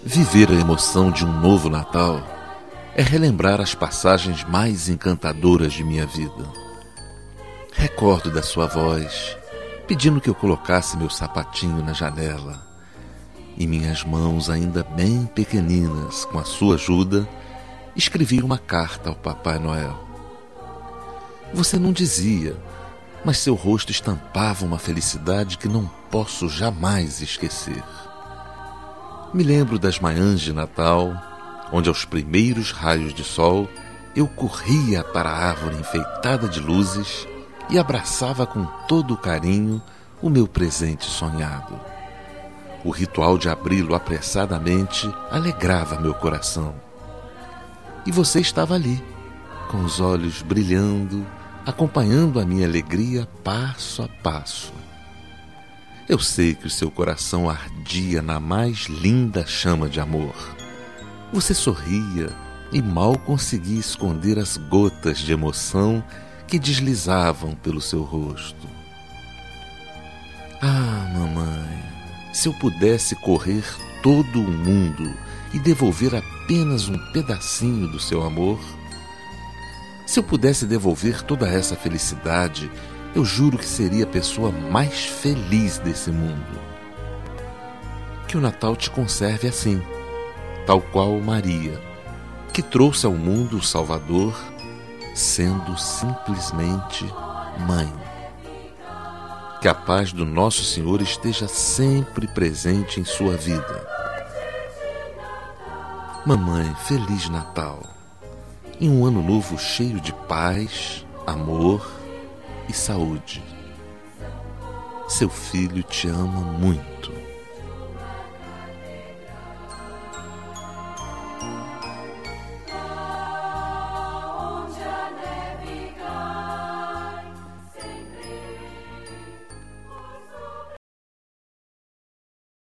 Viver a emoção de um novo Natal é relembrar as passagens mais encantadoras de minha vida. Recordo da sua voz, pedindo que eu colocasse meu sapatinho na janela, e minhas mãos ainda bem pequeninas, com a sua ajuda, escrevi uma carta ao Papai Noel. Você não dizia, mas seu rosto estampava uma felicidade que não posso jamais esquecer. Me lembro das manhãs de Natal, onde aos primeiros raios de sol eu corria para a árvore enfeitada de luzes e abraçava com todo o carinho o meu presente sonhado. O ritual de abri-lo apressadamente alegrava meu coração. E você estava ali, com os olhos brilhando, acompanhando a minha alegria passo a passo. Eu sei que o seu coração ardia na mais linda chama de amor. Você sorria e mal conseguia esconder as gotas de emoção que deslizavam pelo seu rosto. Ah, mamãe, se eu pudesse correr todo o mundo e devolver apenas um pedacinho do seu amor, se eu pudesse devolver toda essa felicidade, eu juro que seria a pessoa mais feliz desse mundo. Que o Natal te conserve assim, tal qual Maria, que trouxe ao mundo o Salvador, sendo simplesmente mãe. Que a paz do Nosso Senhor esteja sempre presente em sua vida. Mamãe, Feliz Natal, e um ano novo cheio de paz, amor e saúde. Seu filho te ama muito.